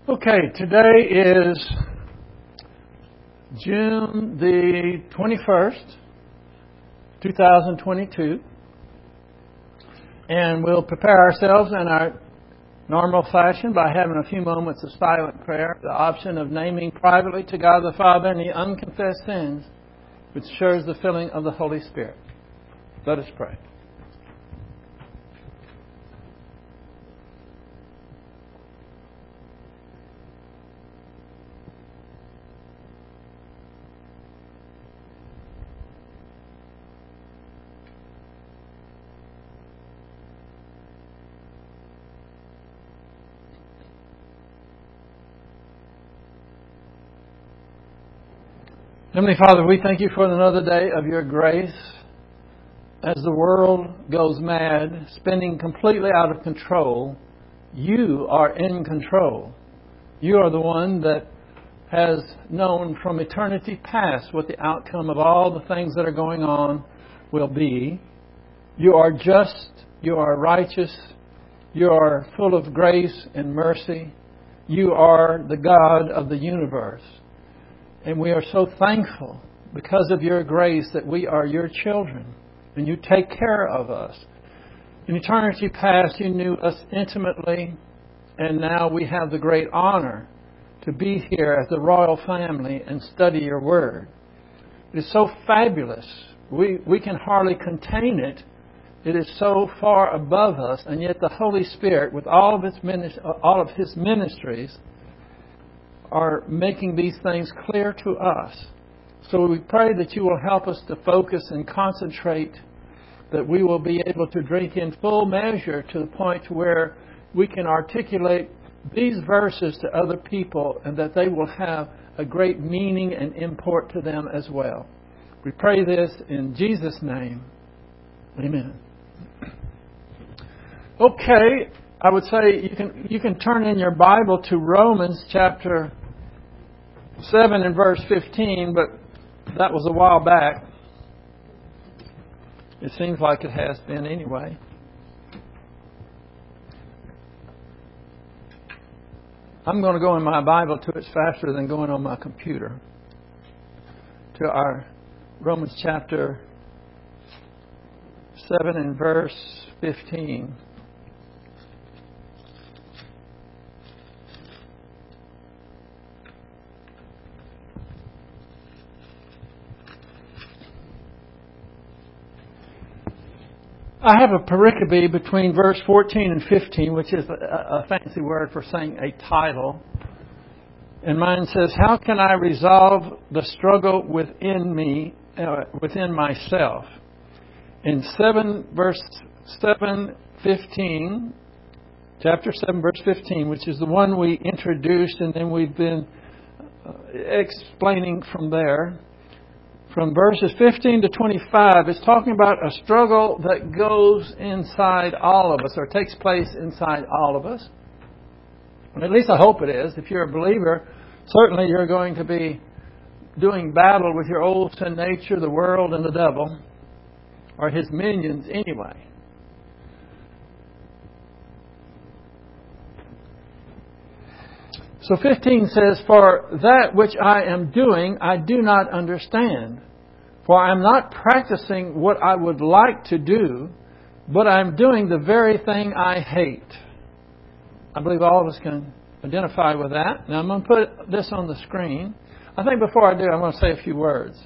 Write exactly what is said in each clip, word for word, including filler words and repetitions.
Okay, today is June the twenty-first, twenty twenty-two, and we'll prepare ourselves in our normal fashion by having a few moments of silent prayer, the option of naming privately to God the Father any unconfessed sins, which assures the filling of the Holy Spirit. Let us pray. Heavenly Father, we thank you for another day of your grace. As the world goes mad, spinning completely out of control, you are in control. You are the one that has known from eternity past what the outcome of all the things that are going on will be. You are just, you are righteous, you are full of grace and mercy. You are the God of the universe. And we are so thankful because of your grace that we are your children and you take care of us. In eternity past, you knew us intimately, and now we have the great honor to be here as the royal family and study your word. It is so fabulous. We, we can hardly contain it. It is so far above us, and yet the Holy Spirit, with all of its all of His ministries, are making these things clear to us. So we pray that you will help us to focus and concentrate, that we will be able to drink in full measure to the point where we can articulate these verses to other people and that they will have a great meaning and import to them as well. We pray this in Jesus' name. Amen. Okay, I would say you can you can turn in your Bible to Romans chapter seven and verse fifteen, but that was a while back. It seems like it has been anyway. I'm going to go in my Bible to it faster than going on my computer. To our Romans chapter seven and verse fifteen. I have a pericope between verse fourteen and fifteen, which is a, a fancy word for saying a title. And mine says, "How can I resolve the struggle within me, uh, within myself?" In seven verse seven fifteen, chapter seven verse fifteen, which is the one we introduced, and then we've been uh, explaining from there. From verses fifteen to twenty-five, it's talking about a struggle that goes inside all of us, or takes place inside all of us. At least I hope it is. If you're a believer, certainly you're going to be doing battle with your old sin nature, the world, and the devil, or his minions anyway. So fifteen says, "For that which I am doing, I do not understand. For I am not practicing what I would like to do, but I am doing the very thing I hate." I believe all of us can identify with that. Now I'm going to put this on the screen. I think before I do, I'm going to say a few words.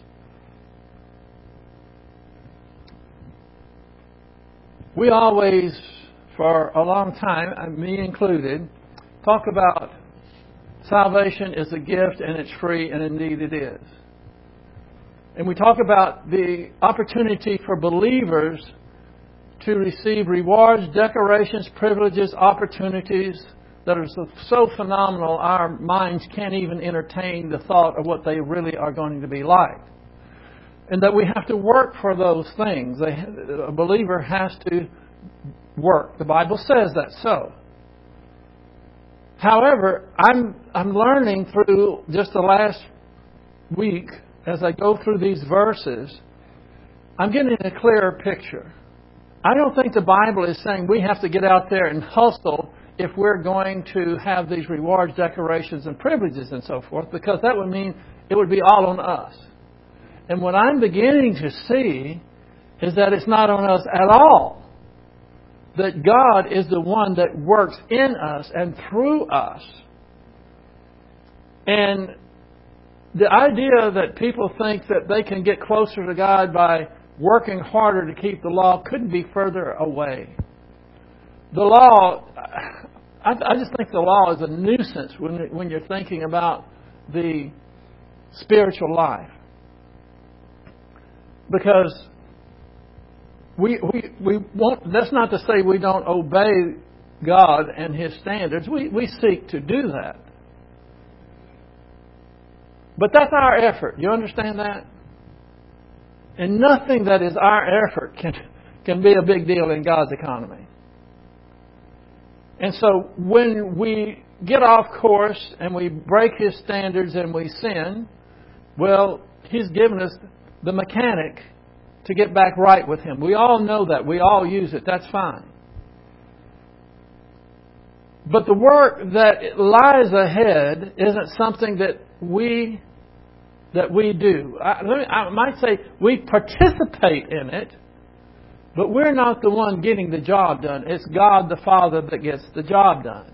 We always, for a long time, me included, talk about salvation is a gift and it's free, and indeed it is. And we talk about the opportunity for believers to receive rewards, decorations, privileges, opportunities that are so, so phenomenal our minds can't even entertain the thought of what they really are going to be like. And that we have to work for those things. They, a believer has to work. The Bible says that so. However, I'm I'm learning through just the last week, as I go through these verses, I'm getting a clearer picture. I don't think the Bible is saying we have to get out there and hustle if we're going to have these rewards, decorations, and privileges and so forth, because that would mean it would be all on us. And what I'm beginning to see is that it's not on us at all. That God is the one that works in us and through us. And the idea that people think that they can get closer to God by working harder to keep the law couldn't be further away. The law, I, I just think the law is a nuisance when, when you're thinking about the spiritual life. Because we, we, we won't, that's not to say we don't obey God and His standards. We, we seek to do that. But that's our effort. You understand that? And nothing that is our effort can, can be a big deal in God's economy. And so when we get off course and we break His standards and we sin, well, He's given us the mechanic to get back right with Him. We all know that. We all use it. That's fine. But the work that lies ahead isn't something that we that we do. I, let me, I might say we participate in it, but we're not the one getting the job done. It's God the Father that gets the job done.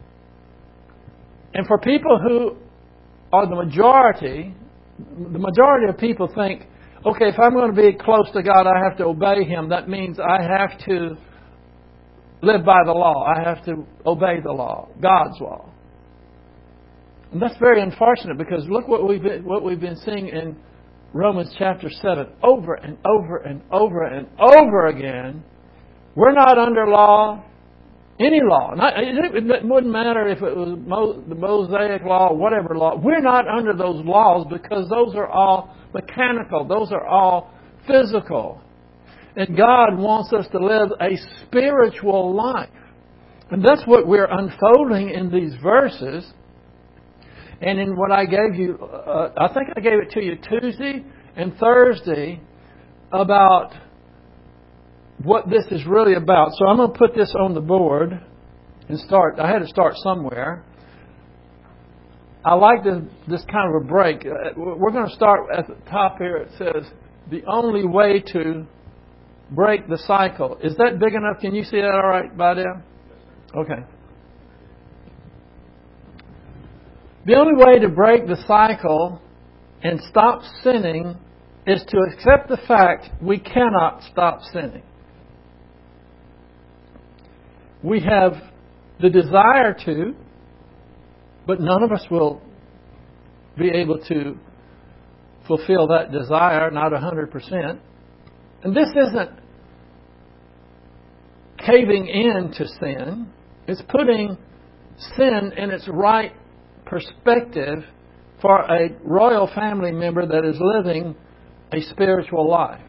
And for people who are the majority, the majority of people think, okay, if I'm going to be close to God, I have to obey Him. That means I have to live by the law. I have to obey the law, God's law. And that's very unfortunate, because look what we've been, what we've been seeing in Romans chapter seven over and over and over and over again. We're not under law, any law. Not, it wouldn't matter if it was Mo, the Mosaic law or whatever law. We're not under those laws, because those are all mechanical. Those are all physical. And God wants us to live a spiritual life. And that's what we're unfolding in these verses. And in what I gave you, uh, I think I gave it to you Tuesday and Thursday about what this is really about. So I'm going to put this on the board and start. I had to start somewhere. I like this, this kind of a break. We're going to start at the top here. It says, the only way to break the cycle. Is that big enough? Can you see that all right, Badell? Okay. The only way to break the cycle and stop sinning is to accept the fact we cannot stop sinning. We have the desire to, but none of us will be able to fulfill that desire, not one hundred percent. And this isn't caving in to sin. It's putting sin in its right perspective for a royal family member that is living a spiritual life.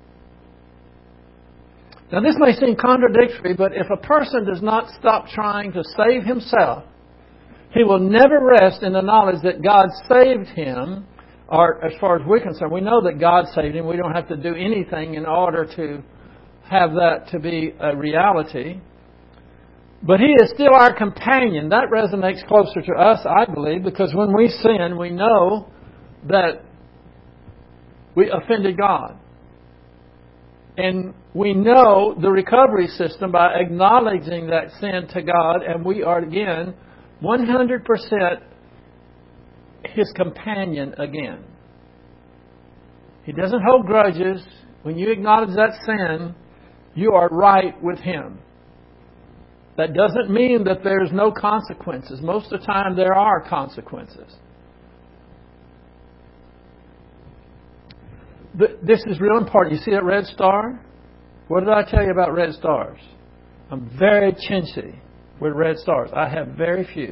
Now, this may seem contradictory, but if a person does not stop trying to save himself, he will never rest in the knowledge that God saved him. Or, as far as we're concerned, we know that God saved him. We don't have to do anything in order to have that to be a reality. But He is still our companion. That resonates closer to us, I believe, because when we sin, we know that we offended God. And we know the recovery system by acknowledging that sin to God, and we are, again, one hundred percent His companion again. He doesn't hold grudges. When you acknowledge that sin, you are right with Him. That doesn't mean that there's no consequences. Most of the time there are consequences. This is real important. You see that red star? What did I tell you about red stars? I'm very chintzy with red stars. I have very few.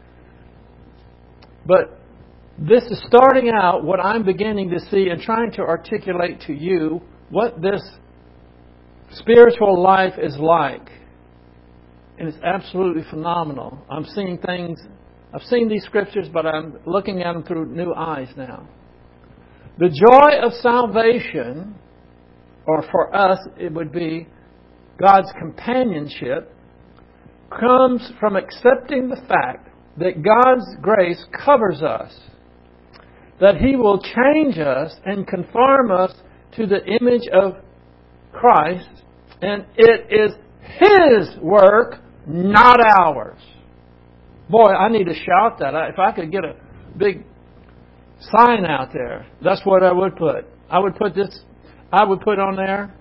But this is starting out what I'm beginning to see and trying to articulate to you what this spiritual life is like. And it's absolutely phenomenal. I'm seeing things, I've seen these scriptures, but I'm looking at them through new eyes now. The joy of salvation, or for us, it would be God's companionship, comes from accepting the fact that God's grace covers us, that He will change us and conform us to the image of Christ, and it is His work, not ours. Boy, I need to shout that. If I could get a big sign out there, that's what I would put. I would put this, I would put on there,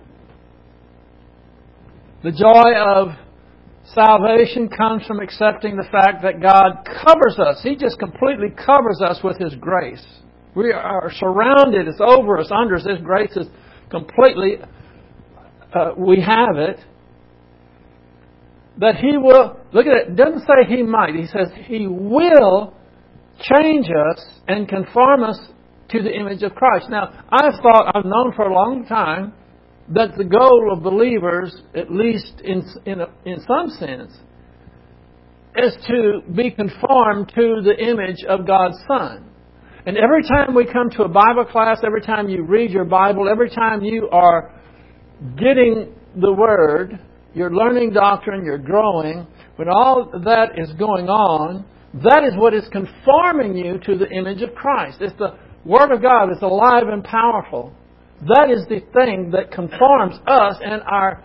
the joy of salvation comes from accepting the fact that God covers us. He just completely covers us with His grace. We are surrounded. It's over us, under us. This grace is completely, uh, we have it. That He will, look at it, it doesn't say He might. He says He will change us and conform us to the image of Christ. Now, I've thought, I've known for a long time, that the goal of believers, at least in in, a, in some sense, is to be conformed to the image of God's Son. And every time we come to a Bible class, every time you read your Bible, every time you are getting the Word, you're learning doctrine, you're growing, when all that is going on, that is what is conforming you to the image of Christ. It's the Word of God. It's alive and powerful. That is the thing that conforms us and our,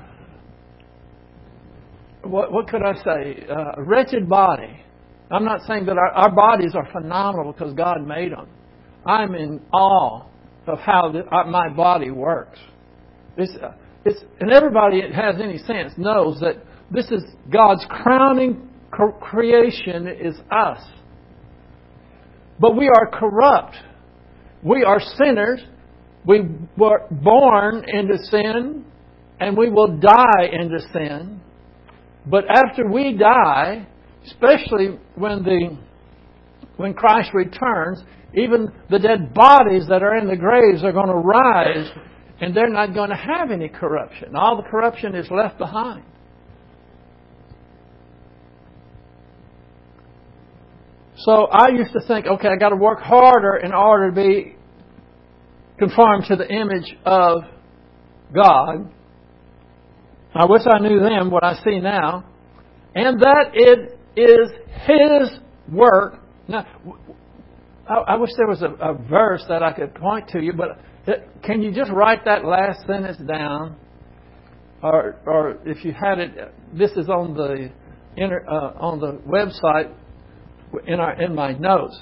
what, what could I say, uh, wretched body. I'm not saying that our, our bodies are phenomenal because God made them. I'm in awe of how the, uh, my body works. It's, uh, it's, and everybody that has any sense knows that this is God's crowning creation is us. But we are corrupt. We are sinners. We were born into sin, and we will die into sin. But after we die, especially when the when Christ returns, even the dead bodies that are in the graves are going to rise, and they're not going to have any corruption. All the corruption is left behind. So I used to think, okay, I got to work harder in order to be conformed to the image of God. I wish I knew then what I see now. And that it is His work. Now, I, I wish there was a, a verse that I could point to you, but it, can you just write that last sentence down? Or, or if you had it, this is on the inter, uh, on the website in our in my notes.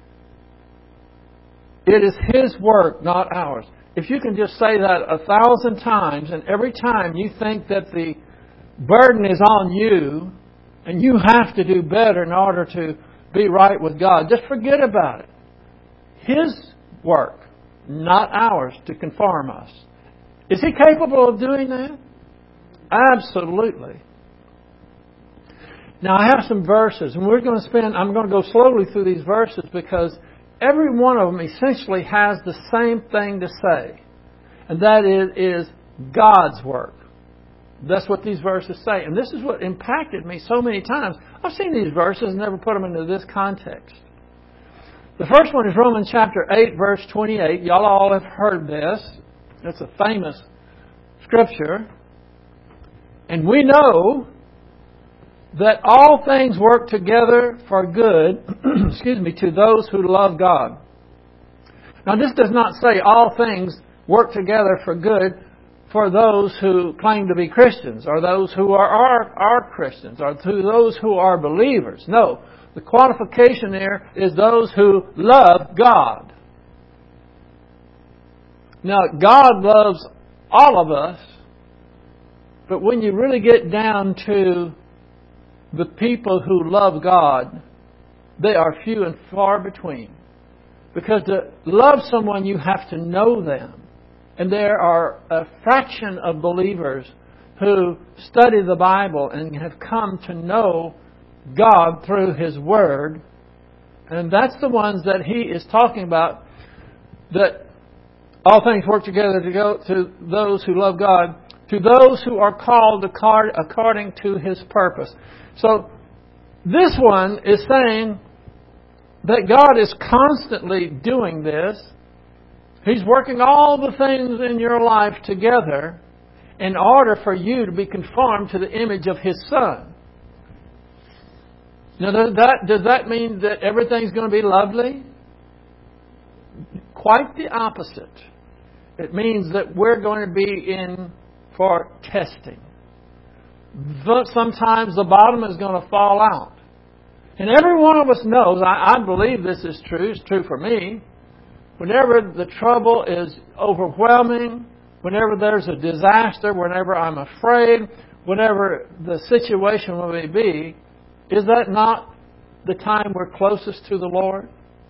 It is His work, not ours. If you can just say that a thousand times, and every time you think that the burden is on you, and you have to do better in order to be right with God, just forget about it. His work, not ours, to conform us. Is He capable of doing that? Absolutely. Now I have some verses, and we're going to spend, I'm going to go slowly through these verses because every one of them essentially has the same thing to say. And that is, is God's work. That's what these verses say. And this is what impacted me so many times. I've seen these verses and never put them into this context. The first one is Romans chapter eight, verse twenty-eight. Y'all all have heard this. It's a famous scripture. And we know that all things work together for good, excuse me, to those who love God. Now, this does not say all things work together for good for those who claim to be Christians, or those who are, are, are Christians, or to those who are believers. No, the qualification there is those who love God. Now, God loves all of us, but when you really get down to the people who love God, they are few and far between. Because to love someone, you have to know them. And there are a fraction of believers who study the Bible and have come to know God through His Word. And that's the ones that He is talking about, that all things work together to go to those who love God, to those who are called according to His purpose. So this one is saying that God is constantly doing this. He's working all the things in your life together in order for you to be conformed to the image of His Son. Now, does that, does that mean that everything's going to be lovely? Quite the opposite. It means that we're going to be in for testing. But sometimes the bottom is going to fall out. And every one of us knows, I, I believe this is true, it's true for me. Whenever the trouble is overwhelming, whenever there's a disaster, whenever I'm afraid, whenever the situation may be, is that not the time we're closest to the Lord?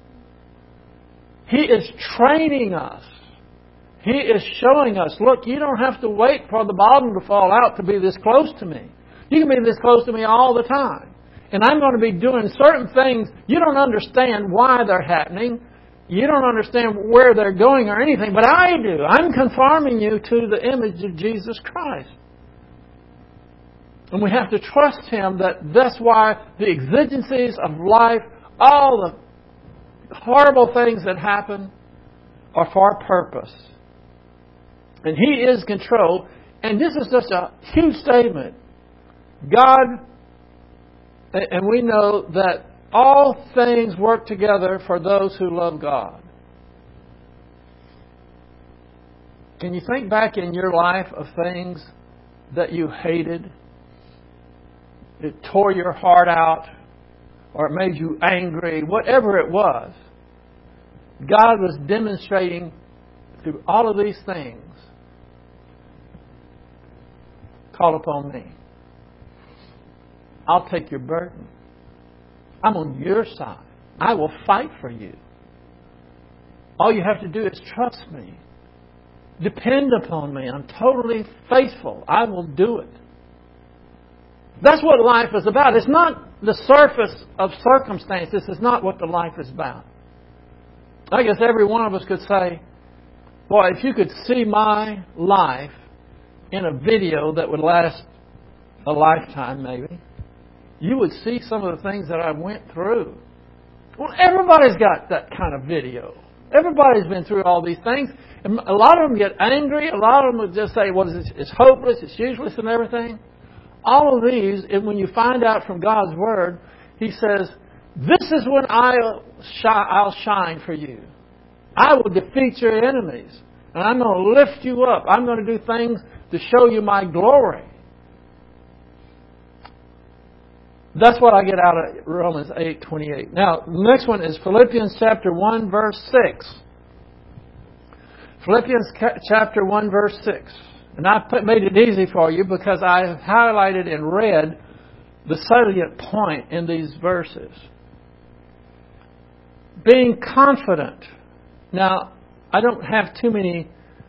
He is training us. He is showing us, look, you don't have to wait for the bottom to fall out to be this close to me. You can be this close to me all the time. And I'm going to be doing certain things. You don't understand why they're happening. You don't understand where they're going or anything, but I do. I'm conforming you to the image of Jesus Christ. And we have to trust Him that that's why the exigencies of life, all the horrible things that happen, are for a purpose. And He is in control. And this is just a huge statement. God, and we know that all things work together for those who love God. Can you think back in your life of things that you hated? It tore your heart out, or it made you angry, whatever it was. God was demonstrating through all of these things, call upon me. I'll take your burden. I'm on your side. I will fight for you. All you have to do is trust me. Depend upon me. I'm totally faithful. I will do it. That's what life is about. It's not the surface of circumstances. It's not what the life is about. I guess every one of us could say, boy, if you could see my life in a video that would last a lifetime maybe, you would see some of the things that I went through. Well, everybody's got that kind of video. Everybody's been through all these things. And a lot of them get angry. A lot of them would just say, well, it's, it's hopeless, it's useless and everything. All of these, and when you find out from God's Word, He says, this is when I'll shine, I'll shine for you. I will defeat your enemies. And I'm going to lift you up. I'm going to do things to show you my glory. That's what I get out of Romans eight twenty-eight. Now, the next one is Philippians chapter one, verse six. Philippians chapter one, verse six. And I put, made it easy for you because I have highlighted in red the salient point in these verses. Being confident. Now, I don't have too many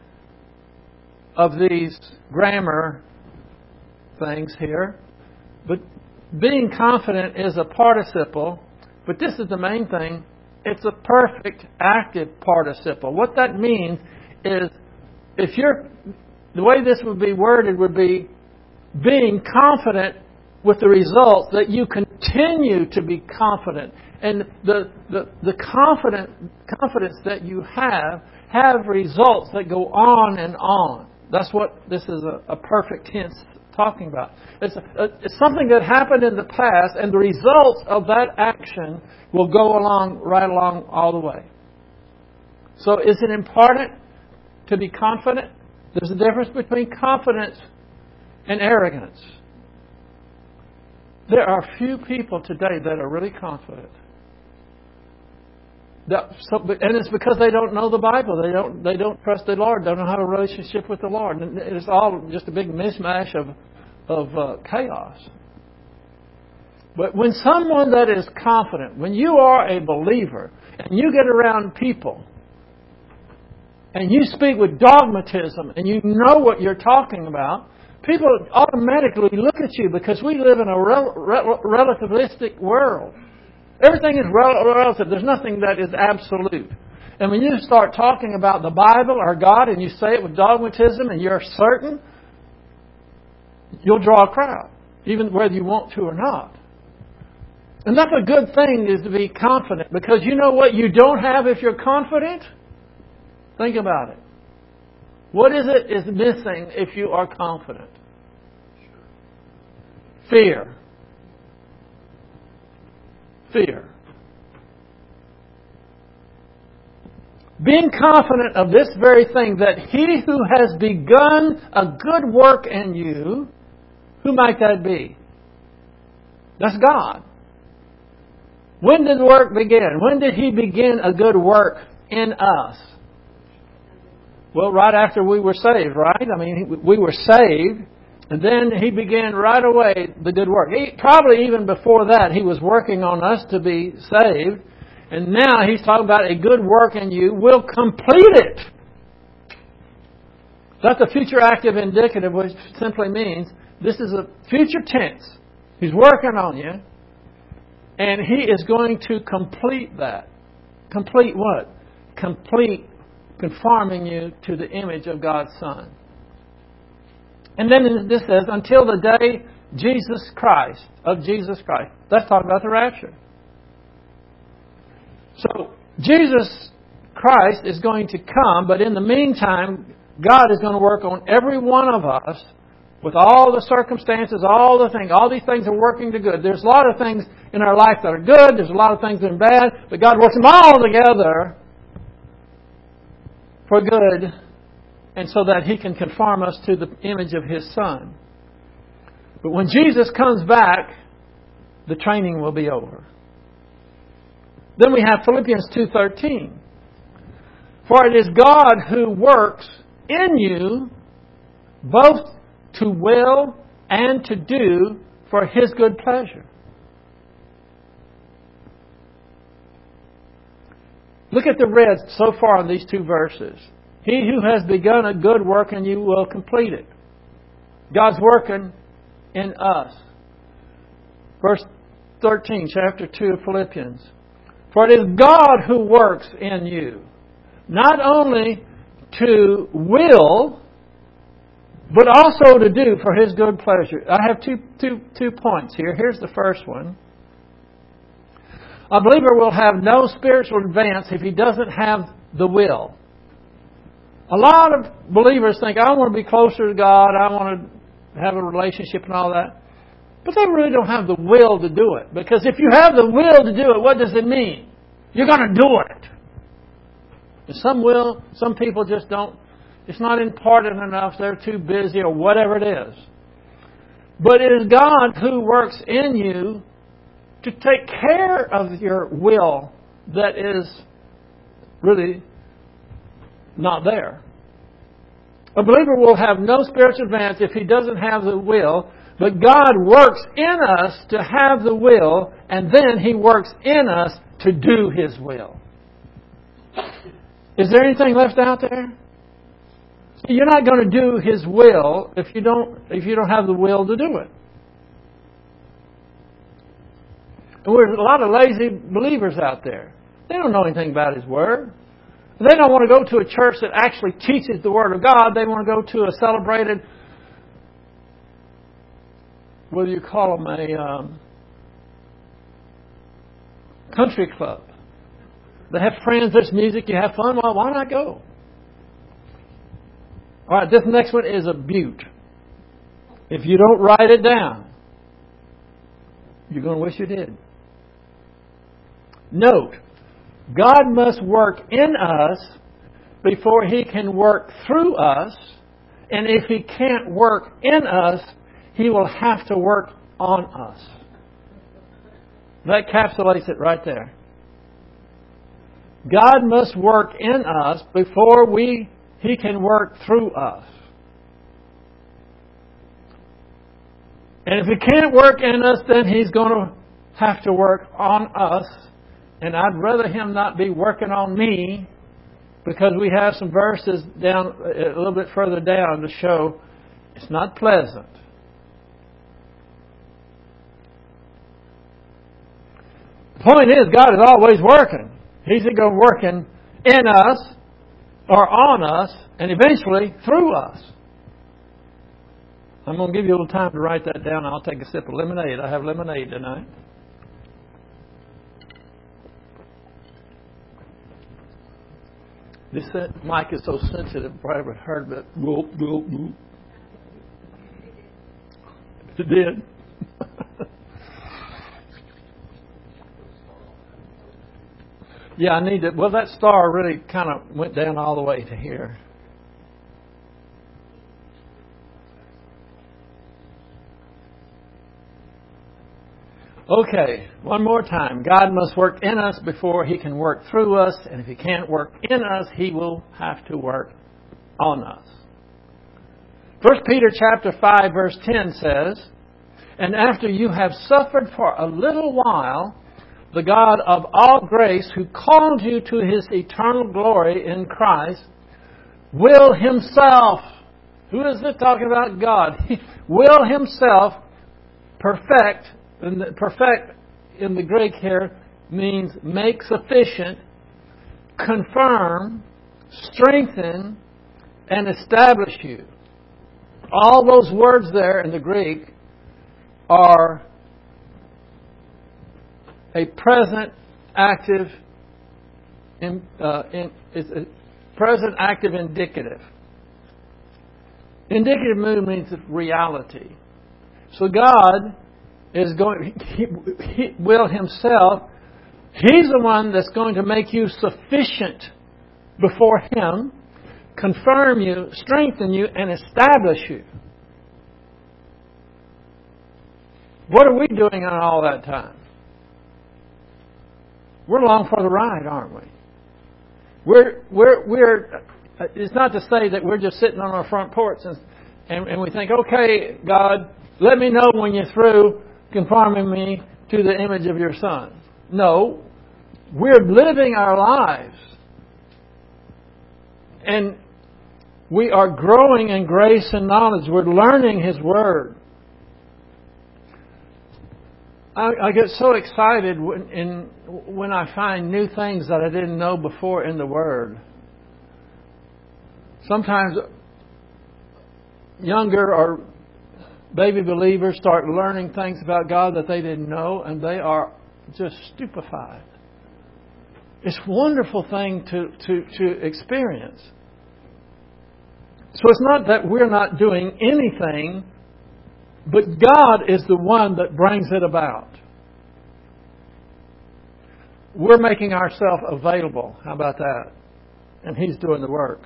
of these grammar things here, but being confident is a participle, but this is the main thing. It's a perfect active participle. What that means is, if you're, the way this would be worded would be being confident with the result that you continue to be confident. And the, the, the confident, confidence that you have, have results that go on and on. That's what this is a, a perfect tense talking about. It's, a, it's something that happened in the past, and the results of that action will go along, right along all the way. So is it important to be confident? There's a difference between confidence and arrogance. There are few people today that are really confident. That, so, and it's because they don't know the Bible. They don't. They don't trust the Lord. They don't have a relationship with the Lord. And it's all just a big mishmash of of uh, chaos. But when someone that is confident, when you are a believer and you get around people and you speak with dogmatism and you know what you're talking about, people automatically look at you because we live in a rel- rel- relativistic world. Everything is rel- relative. There's nothing that is absolute. And when you start talking about the Bible or God and you say it with dogmatism and you're certain, you'll draw a crowd, even whether you want to or not. And that's a good thing, is to be confident, because you know what you don't have if you're confident? Think about it. What is it is missing if you are confident? Fear. fear. Being confident of this very thing, that He who has begun a good work in you, who might that be? That's God. When did the work begin? When did He begin a good work in us? Well, right after we were saved, right? I mean, we were saved, and then He began right away the good work. He, probably even before that, He was working on us to be saved. And now He's talking about a good work in you will complete it. That's a future active indicative, which simply means this is a future tense. He's working on you. And He is going to complete that. Complete what? Complete conforming you to the image of God's Son. And then this says, until the day Jesus Christ, of Jesus Christ. That's talking about the rapture. So, Jesus Christ is going to come, but in the meantime, God is going to work on every one of us with all the circumstances, all the things. All these things are working to good. There's a lot of things in our life that are good. There's a lot of things that are bad. But God works them all together for good, and so that He can conform us to the image of His Son. But when Jesus comes back, the training will be over. Then we have Philippians two thirteen. For it is God who works in you both to will and to do for His good pleasure. Look at the red so far in these two verses. He who has begun a good work in you will complete it. God's working in us. Verse thirteen, chapter two of Philippians. For it is God who works in you, not only to will, but also to do for His good pleasure. I have two, two, two points here. Here's the first one. A believer will have no spiritual advance if he doesn't have the will. A lot of believers think, I want to be closer to God, I want to have a relationship and all that. But they really don't have the will to do it. Because if you have the will to do it, what does it mean? You're going to do it. And some will, some people just don't. It's not important enough. They're too busy or whatever it is. But it is God who works in you to take care of your will that is really not there. A believer will have no spiritual advance if he doesn't have the will. But God works in us to have the will, and then He works in us to do His will. Is there anything left out there? You're not going to do His will if you don't if you don't have the will to do it. And there's a lot of lazy believers out there. They don't know anything about His Word. They don't want to go to a church that actually teaches the Word of God. They want to go to a celebrated, what do you call them, a um, country club. They have friends, there's music, you have fun. Well, why not go? All right, this next one is a beaut. If you don't write it down, you're going to wish you did. Note, God must work in us before He can work through us. And if He can't work in us, He will have to work on us. That encapsulates it right there. God must work in us before we He can work through us. And if He can't work in us, then He's going to have to work on us. And I'd rather Him not be working on me, because we have some verses down a little bit further down to show it's not pleasant. The point is, God is always working. He's either working in us or on us, and eventually through us. I'm going to give you a little time to write that down. I'll take a sip of lemonade. I have lemonade tonight. This mic is so sensitive. I ever heard that. Whoop, whoop, whoop. It did. Yeah, I need to. Well, that star really kind of went down all the way to here. Okay, one more time. God must work in us before He can work through us. And if He can't work in us, He will have to work on us. First Peter chapter five verse ten says, "And after you have suffered for a little while, the God of all grace, who called you to His eternal glory in Christ, will Himself," who is it talking about? God. He will Himself perfect, and the perfect in the Greek here means make sufficient, confirm, strengthen, and establish you. All those words there in the Greek are a present active, in, uh, in, it's a present active indicative. Indicative mood means reality. So God is going, he, he will Himself, He's the one that's going to make you sufficient before Him, confirm you, strengthen you, and establish you. What are we doing in all that time? We're along for the ride, aren't we? We're we're we're. It's not to say that we're just sitting on our front porch and and, and we think, okay, God, let me know when you're through conforming me to the image of Your Son. No, we're living our lives, and we are growing in grace and knowledge. We're learning His Word. I, I get so excited when, in, when I find new things that I didn't know before in the Word. Sometimes younger or baby believers start learning things about God that they didn't know, and they are just stupefied. It's a wonderful thing to, to, to experience. So it's not that we're not doing anything, but God is the one that brings it about. We're making ourselves available. How about that? And He's doing the work.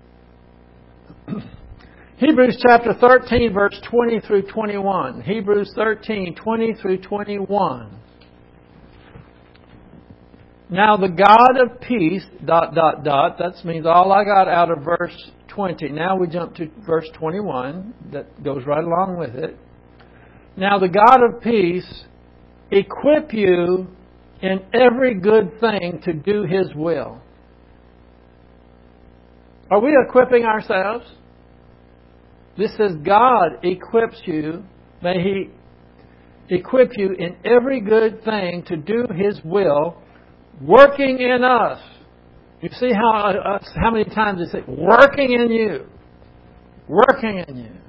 Hebrews chapter thirteen, verse twenty through twenty-one. Hebrews thirteen, twenty through twenty-one. Now the God of peace, dot, dot, dot. That means all I got out of verse twenty. Now we jump to verse twenty-one. That goes right along with it. Now the God of peace equip you in every good thing to do His will. Are we equipping ourselves? This says God equips you. May He equip you in every good thing to do His will, working in us. You see how uh, how many times it says working in you, working in you.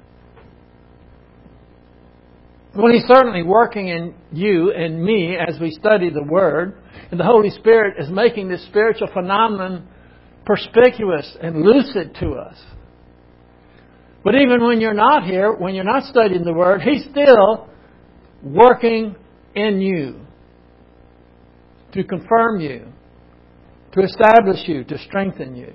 Well, He's certainly working in you and me as we study the Word, and the Holy Spirit is making this spiritual phenomenon perspicuous and lucid to us. But even when you're not here, when you're not studying the Word, He's still working in you to confirm you, to establish you, to strengthen you.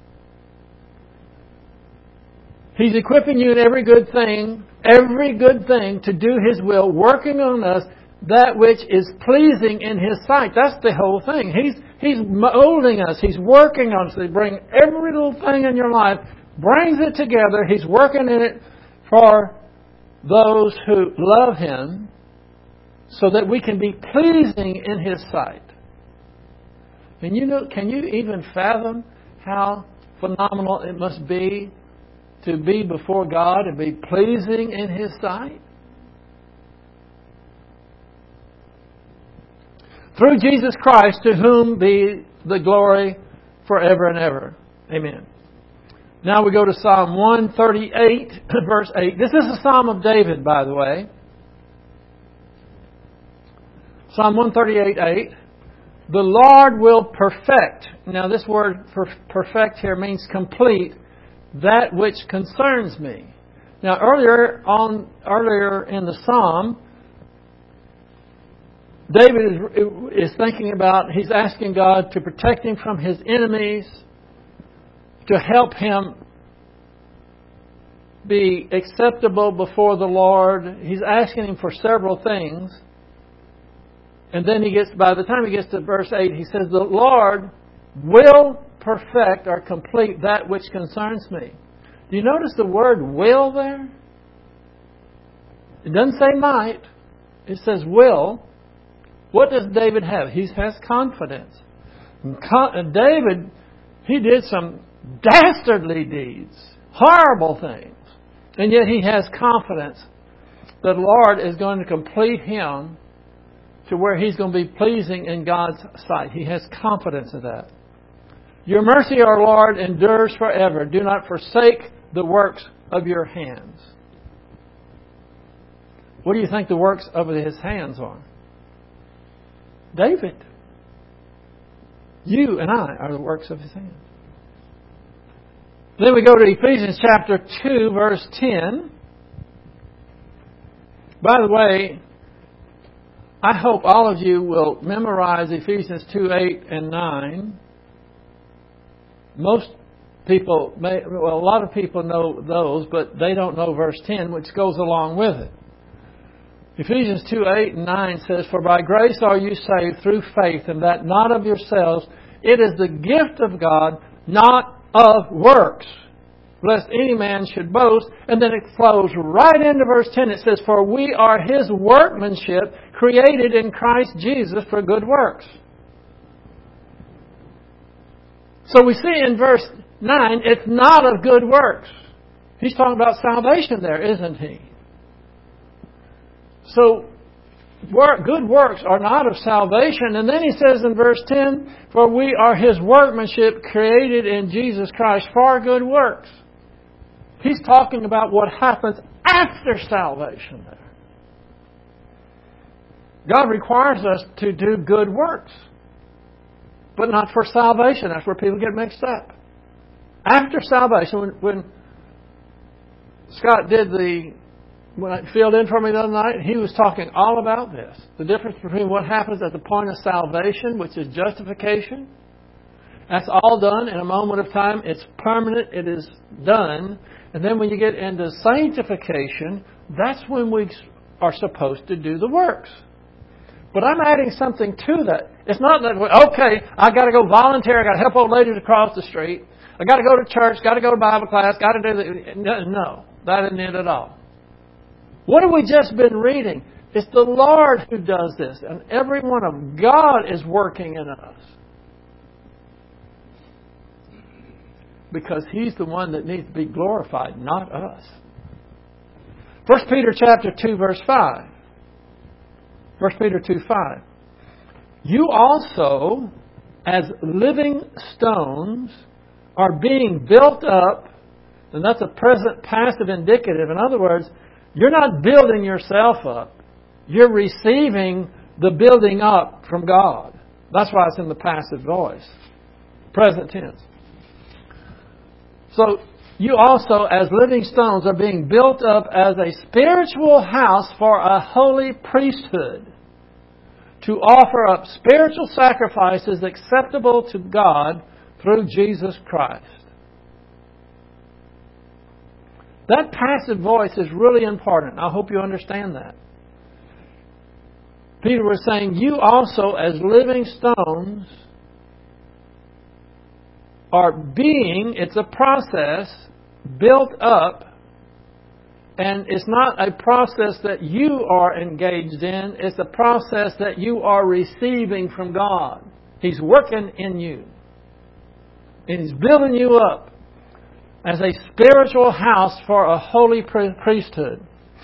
He's equipping you in every good thing, every good thing to do His will, working on us that which is pleasing in His sight. That's the whole thing. He's He's molding us. He's working on us. He brings every little thing in your life, brings it together. He's working in it for those who love Him so that we can be pleasing in His sight. And you know, can you even fathom how phenomenal it must be to be before God and be pleasing in His sight? Through Jesus Christ, to whom be the glory forever and ever. Amen. Now we go to Psalm one thirty-eight, verse eight. This is a Psalm of David, by the way. Psalm one thirty-eight, eight. The Lord will perfect. Now this word perfect here means complete that which concerns me. Now earlier on, earlier in the Psalm, David is, is thinking about, he's asking God to protect him from his enemies, to help him be acceptable before the Lord. He's asking him for several things. And then he gets, by the time he gets to verse eight, he says, the Lord will perfect or complete that which concerns me. Do you notice the word will there? It doesn't say might. It says will. What does David have? He has confidence. And David, he did some dastardly deeds, horrible things. And yet he has confidence that the Lord is going to complete him to where he's going to be pleasing in God's sight. He has confidence in that. Your mercy, our Lord, endures forever. Do not forsake the works of your hands. What do you think the works of his hands are? David. You and I are the works of his hands. Then we go to Ephesians chapter two, verse ten. By the way, I hope all of you will memorize Ephesians two, eight, and nine. Most people, may, well, a lot of people know those, but they don't know verse ten, which goes along with it. Ephesians two, eight, and nine says, for by grace are you saved through faith, and that not of yourselves. It is the gift of God, not of works, lest any man should boast. And then it flows right into verse ten. It says, for we are His workmanship, created in Christ Jesus for good works. So we see in verse nine, it's not of good works. He's talking about salvation there, isn't he? So, work, good works are not of salvation. And then he says in verse ten, for we are His workmanship created in Jesus Christ for good works. He's talking about what happens after salvation there. God requires us to do good works, but not for salvation. That's where people get mixed up. After salvation, when, when Scott did the When it filled in for me the other night, he was talking all about this. The difference between what happens at the point of salvation, which is justification. That's all done in a moment of time. It's permanent. It is done. And then when you get into sanctification, that's when we are supposed to do the works. But I'm adding something to that. It's not that, okay, I've got to go volunteer. I've got to help old ladies across the street. I've got to go to church. Got to go to Bible class. Got to do the... No, that isn't it at all. What have we just been reading? It's the Lord who does this. And every one of God is working in us. Because He's the one that needs to be glorified, not us. First Peter chapter two, verse five. First Peter two, five. You also, as living stones, are being built up. And that's a present passive indicative. In other words, you're not building yourself up. You're receiving the building up from God. That's why it's in the passive voice. Present tense. So, you also, as living stones, are being built up as a spiritual house for a holy priesthood, to offer up spiritual sacrifices acceptable to God through Jesus Christ. That passive voice is really important. I hope you understand that. Peter was saying, you also, as living stones, are being, it's a process, built up. And it's not a process that you are engaged in. It's a process that you are receiving from God. He's working in you. And He's building you up as a spiritual house for a holy priesthood.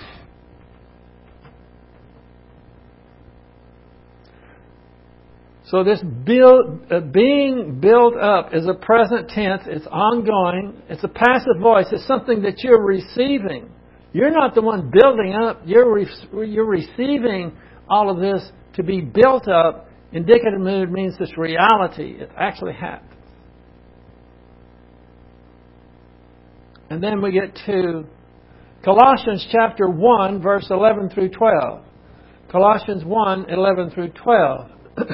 So this build, uh, being built up is a present tense. It's ongoing. It's a passive voice. It's something that you're receiving. You're not the one building up. You're re- you're receiving all of this to be built up. Indicative mood means this reality. It actually happened. And then we get to Colossians chapter one, verse eleven through twelve. Colossians one, eleven through twelve.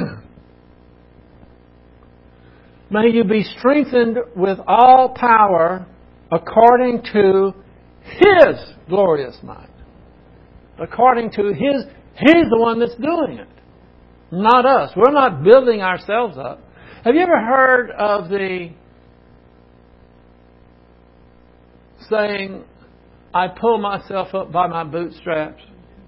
May you be strengthened with all power according to His glorious might. According to His, He's the one that's doing it, not us. We're not building ourselves up. Have you ever heard of the saying, I pull myself up by my bootstraps?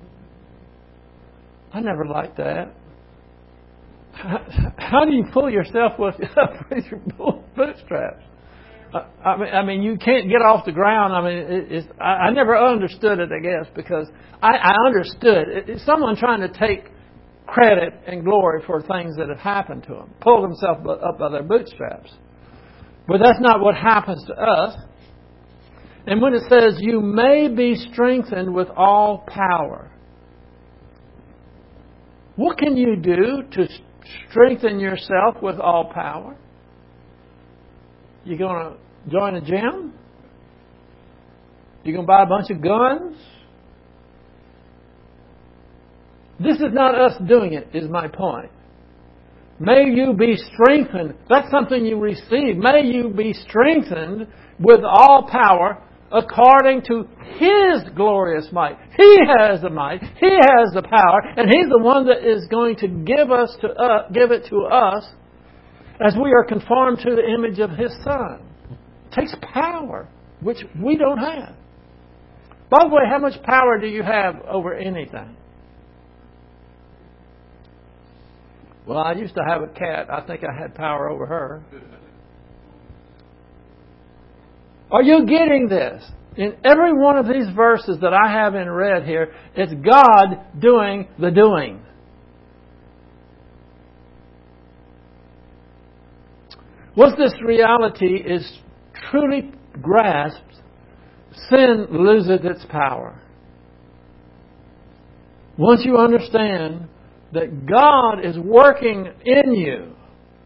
I never liked that. How do you pull yourself up with your bootstraps? I mean, I mean, you can't get off the ground. I mean, it, it's, I, I never understood it, I guess, because I, I understood. It, it's someone trying to take credit and glory for things that have happened to them, pull themselves up by their bootstraps. But that's not what happens to us. And when it says, you may be strengthened with all power, what can you do to strengthen yourself with all power? You going to join a gym? You going to buy a bunch of guns? This is not us doing it, is my point. May you be strengthened. That's something you receive. May you be strengthened with all power according to His glorious might. He has the might. He has the power. And He's the one that is going to give us to uh, give it to us as we are conformed to the image of His Son. It takes power, which we don't have. By the way, how much power do you have over anything? Well, I used to have a cat. I think I had power over her. Are you getting this? In every one of these verses that I have in red here, it's God doing the doing. Once this reality is truly grasped, sin loses its power. Once you understand that God is working in you,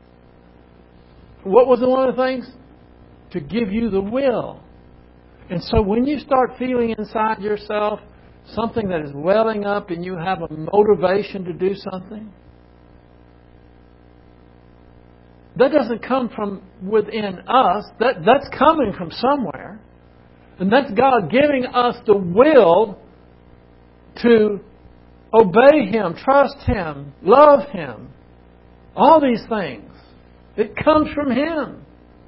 what was one of the things? To give you the will. And so when you start feeling inside yourself something that is welling up and you have a motivation to do something, that doesn't come from within us. That, that's coming from somewhere. And that's God giving us the will to obey Him, trust Him, love Him. All these things. It comes from Him.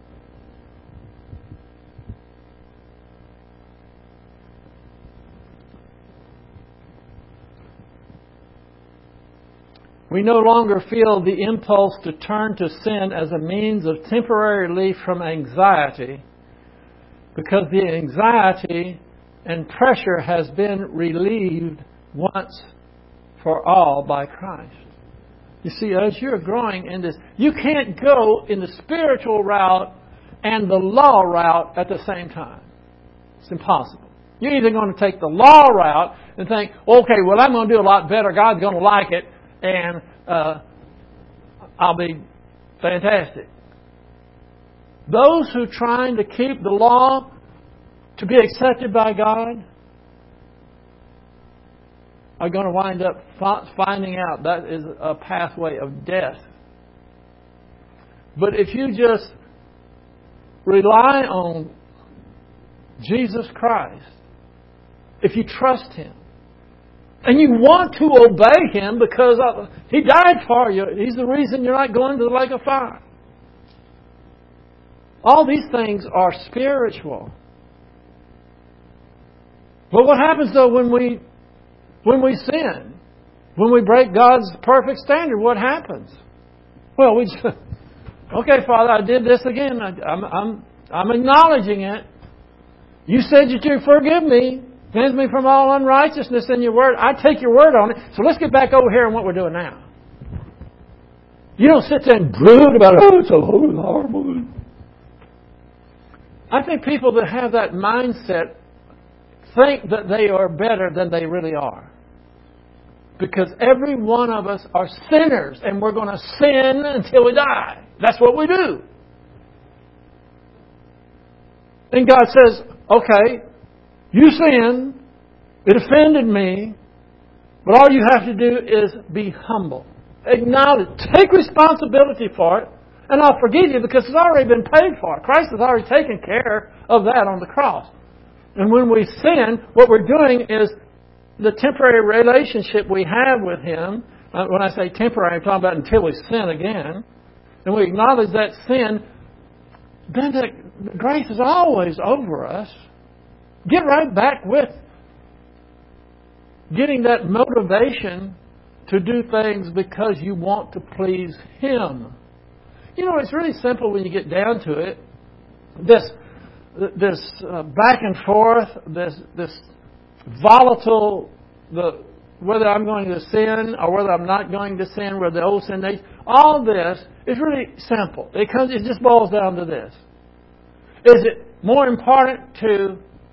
We no longer feel the impulse to turn to sin as a means of temporary relief from anxiety, because the anxiety and pressure has been relieved once for all by Christ. You see, as you're growing in this, you can't go in the spiritual route and the law route at the same time. It's impossible. You're either going to take the law route and think, okay, well, I'm going to do a lot better. God's going to like it. And uh, I'll be fantastic. Those who are trying to keep the law to be accepted by God are going to wind up finding out that is a pathway of death. But if you just rely on Jesus Christ, if you trust Him, and you want to obey Him because He died for you. He's the reason you're not going to the lake of fire. All these things are spiritual. But what happens though when we when we sin? When we break God's perfect standard, what happens? Well, we just, okay, Father, I did this again. I, I'm, I'm, I'm acknowledging it. You said that you forgive me. Cleanse me from all unrighteousness in your word. I take your word on it. So let's get back over here on what we're doing now. You don't sit there and brood about it. Oh, it's so horrible. I think people that have that mindset think that they are better than they really are. Because every one of us are sinners and we're going to sin until we die. That's what we do. And God says, okay, you sinned. It offended me. But all you have to do is be humble. Acknowledge. Take responsibility for it. And I'll forgive you because it's already been paid for. Christ has already taken care of that on the cross. And when we sin, what we're doing is the temporary relationship we have with Him. Uh, when I say temporary, I'm talking about until we sin again. And we acknowledge that sin, then the grace is always over us. Get right back with getting that motivation to do things because you want to please Him. You know, it's really simple when you get down to it. This this uh, back and forth, this this volatile, the whether I'm going to sin or whether I'm not going to sin, whether the old sin days, all this is really simple. It comes, it just boils down to this: is it more important to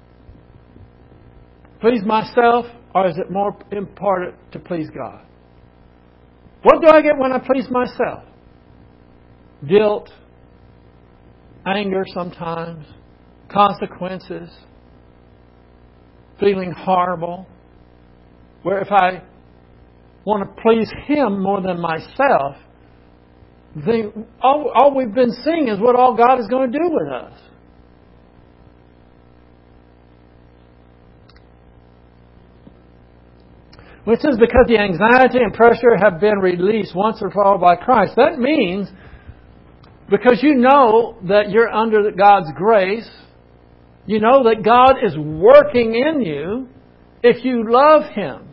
please myself, or is it more important to please God? What do I get when I please myself? Guilt, anger sometimes, consequences, feeling horrible. Where if I want to please Him more than myself, then all, all we've been seeing is what all God is going to do with us. When it says because the anxiety and pressure have been released once and for all by Christ, that means because you know that you're under God's grace, you know that God is working in you if you love Him.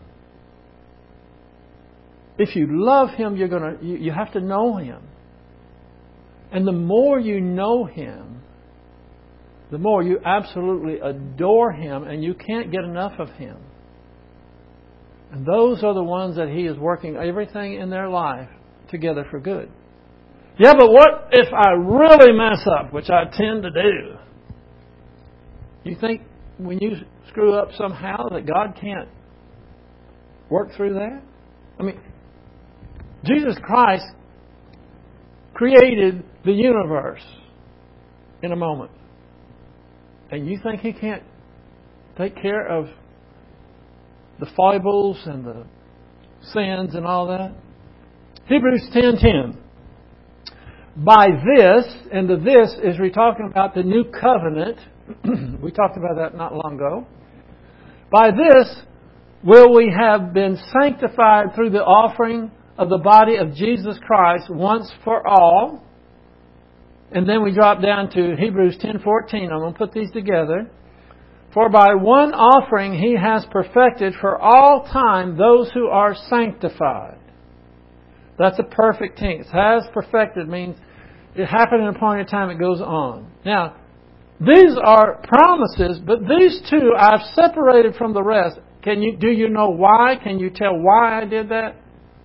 If you love Him, you're gonna you, you have to know Him. And the more you know Him, the more you absolutely adore Him and you can't get enough of Him. And those are the ones that He is working everything in their life together for good. Yeah, but what if I really mess up, which I tend to do? You think when you screw up somehow that God can't work through that? I mean, Jesus Christ created the universe in a moment. And you think He can't take care of the foibles and the sins and all that? Hebrews ten ten. By this, and the this is we're talking about the new covenant. We talked about that not long ago. By this will we have been sanctified through the offering of the body of Jesus Christ once for all. And then we drop down to Hebrews ten fourteen. I'm going to put these together. For by one offering He has perfected for all time those who are sanctified. That's a perfect tense. Has perfected means it happened in a point in time, it goes on. Now, these are promises, but these two I've separated from the rest. Can you do you know why? Can you tell why I did that?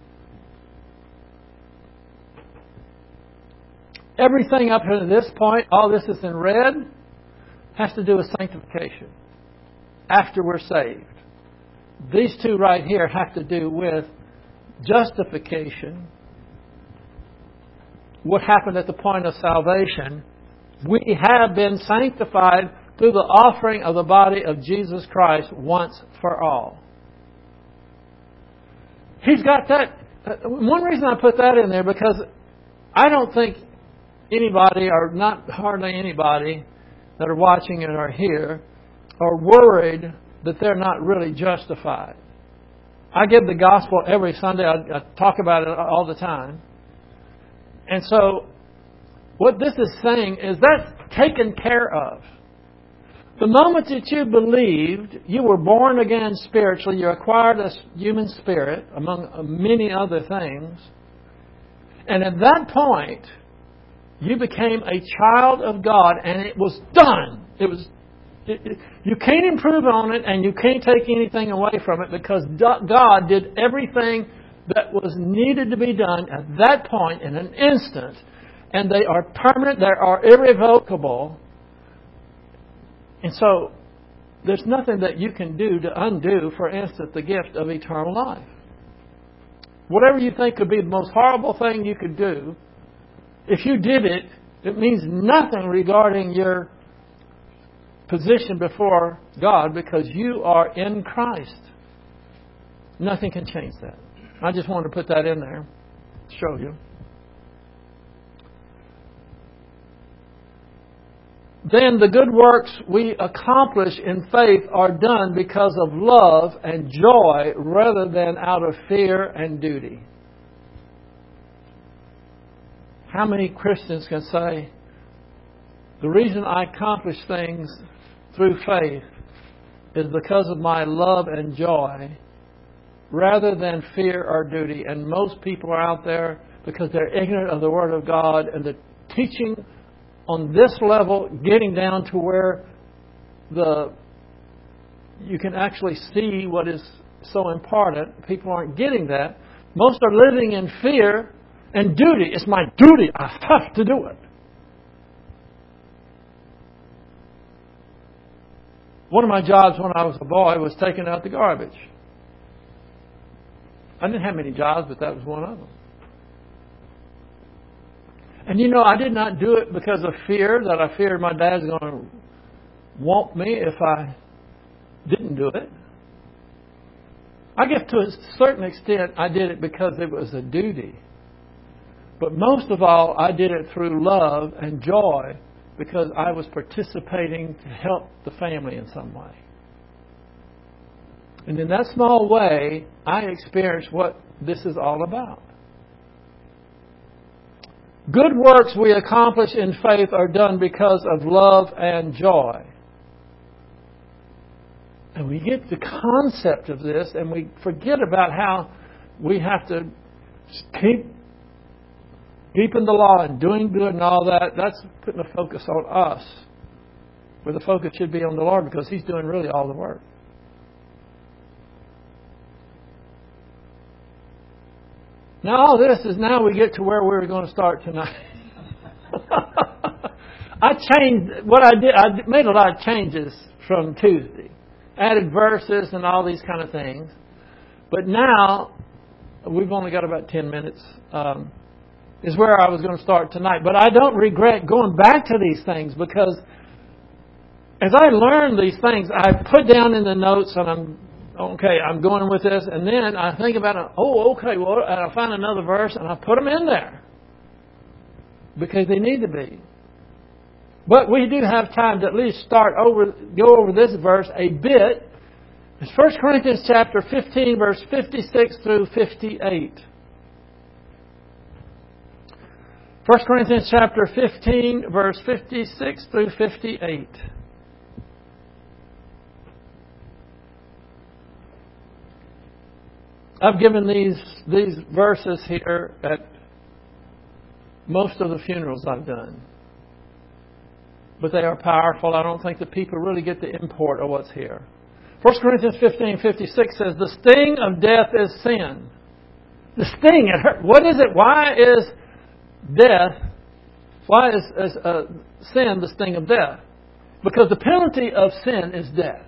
Everything up to this point, all this is in red, has to do with sanctification. After we're saved. These two right here have to do with justification. What happened at the point of salvation. We have been sanctified through the offering of the body of Jesus Christ once for all. He's got that. One reason I put that in there because I don't think anybody, or not hardly anybody that are watching and are here, are worried that they're not really justified. I give the gospel every Sunday. I, I talk about it all the time. And so what this is saying is that's taken care of. The moment that you believed, you were born again spiritually, you acquired a human spirit, among many other things. And at that point, you became a child of God, and it was done. It was. It, it, you can't improve on it, and you can't take anything away from it because God did everything that was needed to be done at that point in an instant. And they are permanent, they are irrevocable. And so, there's nothing that you can do to undo, for instance, the gift of eternal life. Whatever you think could be the most horrible thing you could do, if you did it, it means nothing regarding your position before God because you are in Christ. Nothing can change that. I just wanted to put that in there to show you. Then the good works we accomplish in faith are done because of love and joy rather than out of fear and duty. How many Christians can say, the reason I accomplish things through faith is because of my love and joy rather than fear or duty? And most people are out there because they're ignorant of the Word of God and the teaching on this level, getting down to where the you can actually see what is so important. People aren't getting that. Most are living in fear and duty. It's my duty. I have to do it. One of my jobs when I was a boy was taking out the garbage. I didn't have many jobs, but that was one of them. And you know, I did not do it because of fear, that I feared my dad's going to whomp me if I didn't do it. I guess to a certain extent I did it because it was a duty. But most of all, I did it through love and joy because I was participating to help the family in some way. And in that small way, I experienced what this is all about. Good works we accomplish in faith are done because of love and joy. And we get the concept of this and we forget about how we have to keep keeping the law and doing good and all that. That's putting the focus on us, where the focus should be on the Lord because He's doing really all the work. Now all this is now we get to where we're going to start tonight. I changed what I did. I made a lot of changes from Tuesday. Added verses and all these kind of things. But now, we've only got about ten minutes, um, is where I was going to start tonight. But I don't regret going back to these things because as I learn these things, I put down in the notes and I'm Okay, I'm going with this, and then I think about it. Oh, okay, well, and I find another verse, and I put them in there because they need to be. But we do have time to at least start over, go over this verse a bit. It's First Corinthians chapter fifteen, verse fifty-six through fifty-eight. First Corinthians chapter fifteen, verse fifty-six through fifty-eight. I've given these these verses here at most of the funerals I've done. But they are powerful. I don't think that people really get the import of what's here. First Corinthians fifteen fifty-six says, the sting of death is sin. The sting, it hurt. What is it? Why is death, why is, is uh, sin the sting of death? Because the penalty of sin is death.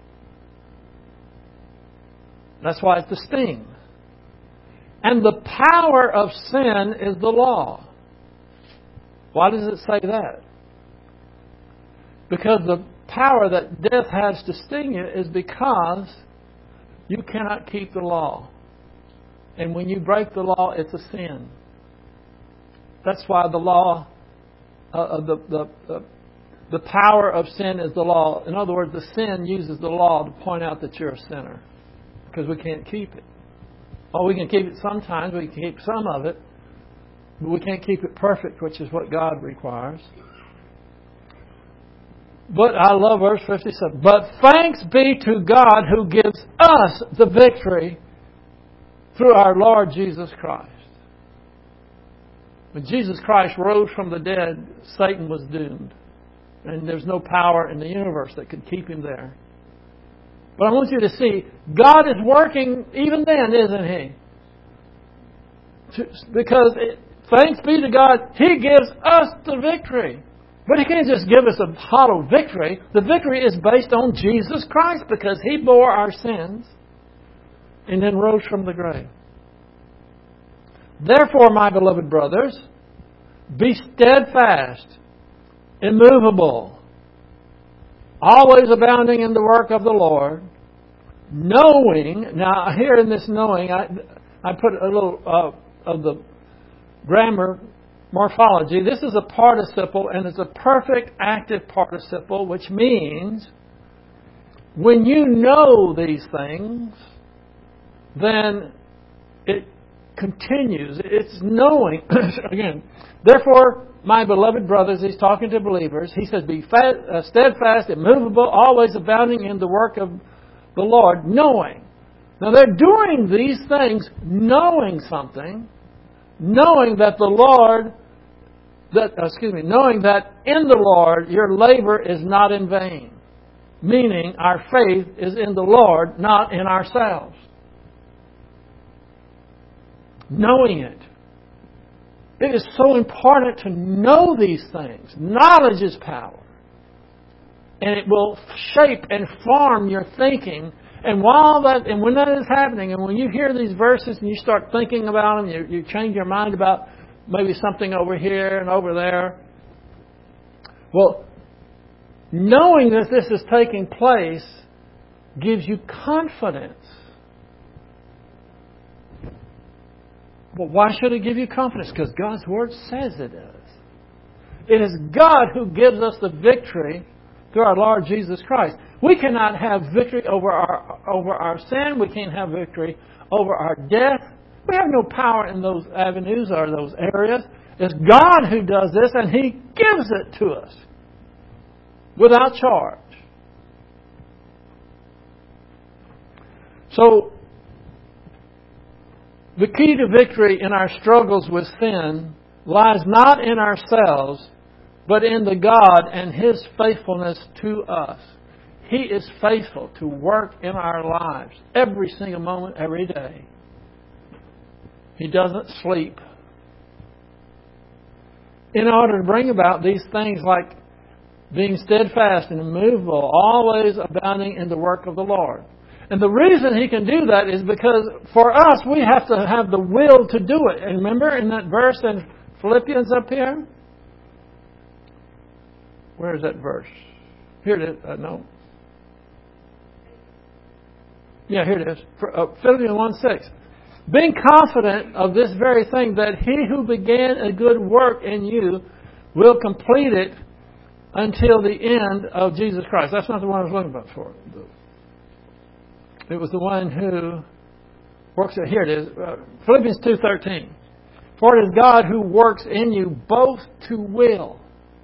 That's why it's the sting. And the power of sin is the law. Why does it say that? Because the power that death has to sting you is because you cannot keep the law. And when you break the law, it's a sin. That's why the law, uh, the, the, the, the power of sin is the law. In other words, the sin uses the law to point out that you're a sinner. Because we can't keep it. Oh, we can keep it sometimes. We can keep some of it. But we can't keep it perfect, which is what God requires. But I love verse fifty-seven. But thanks be to God who gives us the victory through our Lord Jesus Christ. When Jesus Christ rose from the dead, Satan was doomed. And there's no power in the universe that could keep him there. But I want you to see, God is working even then, isn't He? Because it, thanks be to God, He gives us the victory. But He can't just give us a hollow victory. The victory is based on Jesus Christ because He bore our sins and then rose from the grave. Therefore, my beloved brothers, be steadfast, immovable, always abounding in the work of the Lord, knowing. Now, here in this knowing, I, I put a little uh, of the grammar morphology. This is a participle, and it's a perfect active participle, which means when you know these things, then it continues. It's knowing. Again, therefore, my beloved brothers, he's talking to believers. He says, be fast, uh, steadfast, immovable, always abounding in the work of the Lord, knowing. Now, they're doing these things knowing something, knowing that the Lord, that excuse me, knowing that in the Lord your labor is not in vain. Meaning, our faith is in the Lord, not in ourselves. Knowing it. It is so important to know these things. Knowledge is power. And it will shape and form your thinking. And while that, and when that is happening, and when you hear these verses and you start thinking about them, you, you change your mind about maybe something over here and over there. Well, knowing that this is taking place gives you confidence. Well, why should it give you confidence? Because God's Word says it does. It is God who gives us the victory through our Lord Jesus Christ. We cannot have victory over our over our sin. We can't have victory over our death. We have no power in those avenues or those areas. It's God who does this, and He gives it to us without charge. So, the key to victory in our struggles with sin lies not in ourselves, but in the God and His faithfulness to us. He is faithful to work in our lives every single moment, every day. He doesn't sleep. In order to bring about these things like being steadfast and immovable, always abounding in the work of the Lord. And the reason He can do that is because for us, we have to have the will to do it. And remember in that verse in Philippians up here? Where is that verse? Here it is. Uh, no. Yeah, here it is. Uh, Philippians one six. Being confident of this very thing, that He who began a good work in you will complete it until the end of Jesus Christ. That's not the one I was looking for. It was the one who works at, here it is, uh, Philippians two thirteen. For it is God who works in you both to will.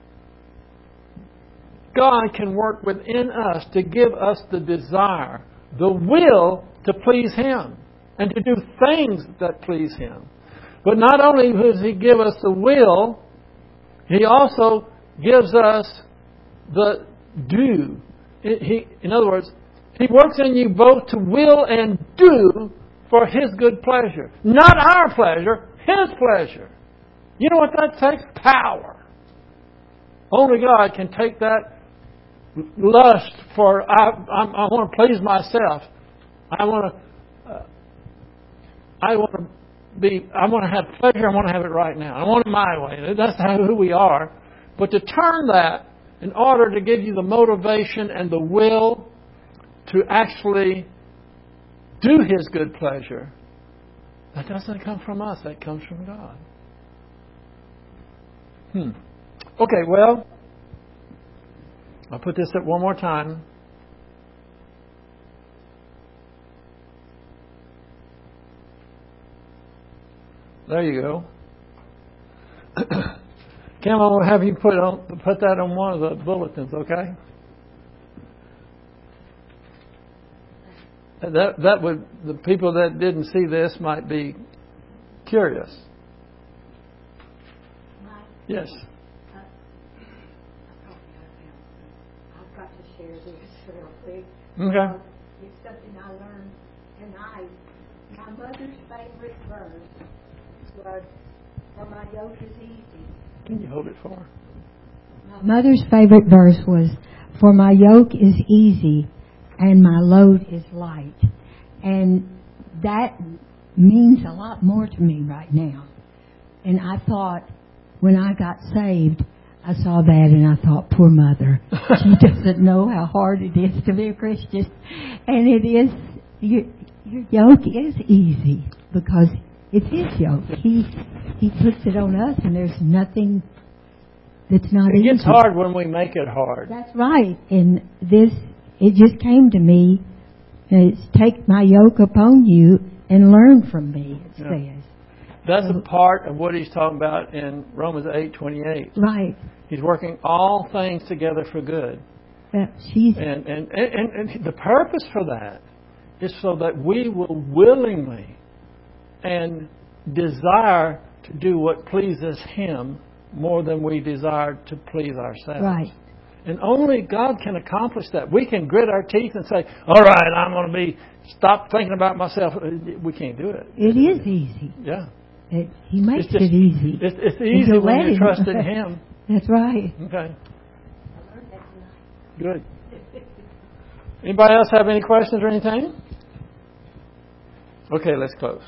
God can work within us to give us the desire, the will to please Him and to do things that please Him. But not only does He give us the will, He also gives us the do. He, in other words, He works in you both to will and do for His good pleasure. Not our pleasure, His pleasure. You know what that takes? Power. Only God can take that lust for, I, I, I want to please myself. I want to, uh, I want to be, I want to have pleasure. I want to have it right now. I want it my way. That's how, who we are. But to turn that in order to give you the motivation and the will to actually do His good pleasure, that doesn't come from us. That comes from God. Hmm. Okay, well, I'll put this up one more time. There you go. Kim, I'm going to have you put on put that on one of the bulletins, okay? That that would the people that didn't see this might be curious. Mike, Yes. Uh, I've got to share this real quick. Okay. Uh, it's something I learned tonight. My mother's favorite verse was, "For my yoke is easy." Can you hold it for her? My mother's favorite verse was, "For my yoke is easy and my load is light." And that means a lot more to me right now. And I thought, when I got saved, I saw that and I thought, poor mother. She doesn't know how hard it is to be a Christian. And it is your, your yoke is easy because it's His yoke. He He puts it on us, and there's nothing that's not It easy. gets hard when we make it hard. That's right. And this, it just came to me. It's take my yoke upon you and learn from me, it Yeah. says. That's So- a part of what he's talking about in Romans eight twenty-eight. Right. He's working all things together for good. Uh, she's And, and, and, and the purpose for that is so that we will willingly and desire to do what pleases Him more than we desire to please ourselves. right. And only God can accomplish that. We can grit our teeth and say, all right, I'm going to be, stop thinking about myself. We can't do it. It is easy. Yeah. It, he makes It's just- it easy. It's, it's If easy you when let you him. trust in Him. That's right. Okay. Good. Anybody else have any questions or anything? Okay, let's close.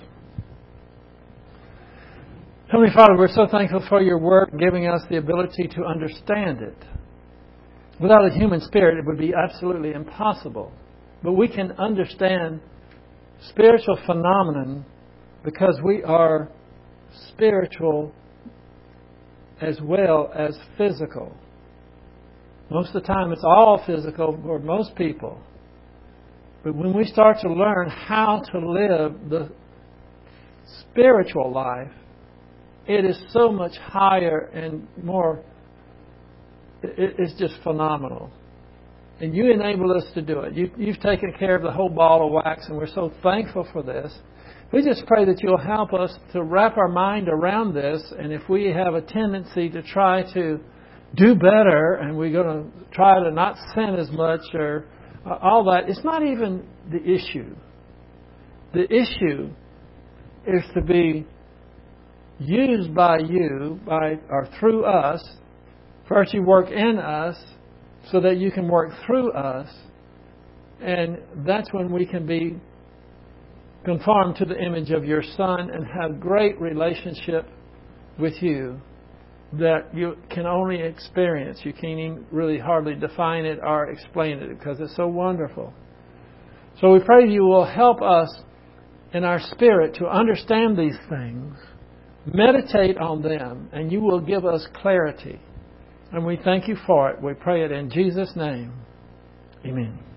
Heavenly Father, we're so thankful for your work, giving us the ability to understand it. Without a human spirit, it would be absolutely impossible. But we can understand spiritual phenomenon because we are spiritual as well as physical. Most of the time it's all physical for most people. But when we start to learn how to live the spiritual life, it is so much higher and more, it's just phenomenal. And you enable us to do it. You, you've taken care of the whole ball of wax, and we're so thankful for this. We just pray that you'll help us to wrap our mind around this, and if we have a tendency to try to do better, and we're going to try to not sin as much, or uh, all that, it's not even the issue. The issue is to be used by you, by or through us. First you work in us so that you can work through us, and that's when we can be conformed to the image of your Son and have great relationship with you that you can only experience. You can't even really hardly define it or explain it because it's so wonderful. So we pray you will help us in our spirit to understand these things, meditate on them, and you will give us clarity. And we thank you for it. We pray it in Jesus' name. Amen.